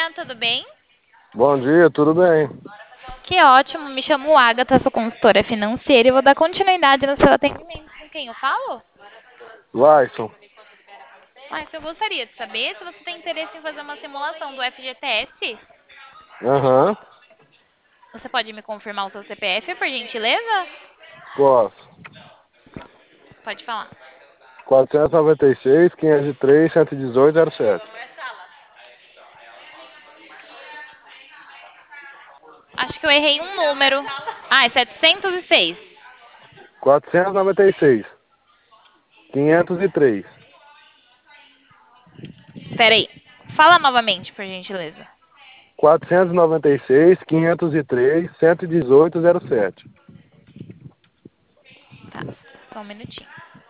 dia, tudo bem? Bom dia, tudo bem? Que ótimo, me chamo Agatha, sou consultora financeira e vou dar continuidade no seu atendimento. Com quem eu falo? Laison. Mas eu gostaria de saber se você tem interesse em fazer uma simulação do FGTS. Aham, Você pode me confirmar o seu CPF, por gentileza? posso. Pode falar. 496, 503, 118, 07. Acho que eu errei um número. Ah, é 706. 496, 503. Peraí. Fala novamente, por gentileza. 496, 503, 118, 07. Tá, só um minutinho.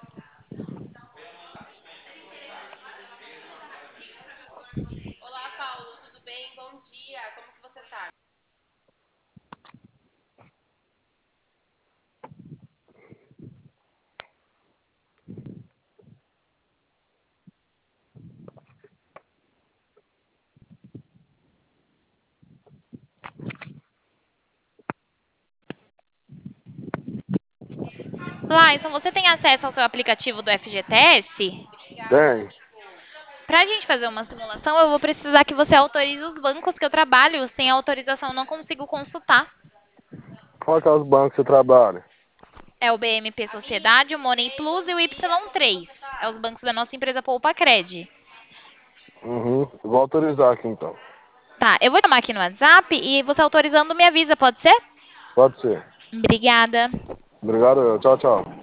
Laison, você tem acesso ao seu aplicativo do FGTS? Tem. Para a gente fazer uma simulação, eu vou precisar que você autorize os bancos que eu trabalho. Sem autorização, eu não consigo consultar. Qual que é os bancos que você trabalha? É o BMP Sociedade, o Money Plus e o Y3. É os bancos da nossa empresa Poupa Cred. Uhum, vou autorizar aqui então. Tá, eu vou chamar aqui no WhatsApp e você autorizando me avisa, pode ser? Pode ser. Obrigada. Obrigado, tchau, tchau.